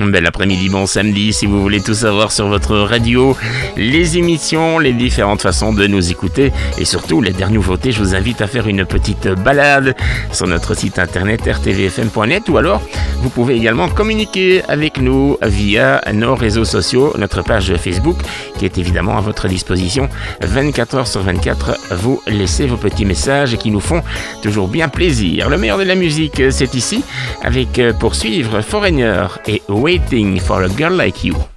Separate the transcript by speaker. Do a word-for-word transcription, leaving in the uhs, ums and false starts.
Speaker 1: Bel après-midi, bon samedi, si vous voulez tout savoir sur votre radio, les émissions, les différentes façons de nous écouter et surtout les dernières nouveautés, je vous invite à faire une petite balade sur notre site internet r t v f m point net ou alors vous pouvez également communiquer avec nous via nos réseaux sociaux, notre page Facebook qui est évidemment à votre disposition vingt-quatre heures sur vingt-quatre. Vous laissez vos petits messages qui nous font toujours bien plaisir. Le meilleur de la musique, c'est ici avec pour suivre Foreigner et Waiting for a Girl Like You.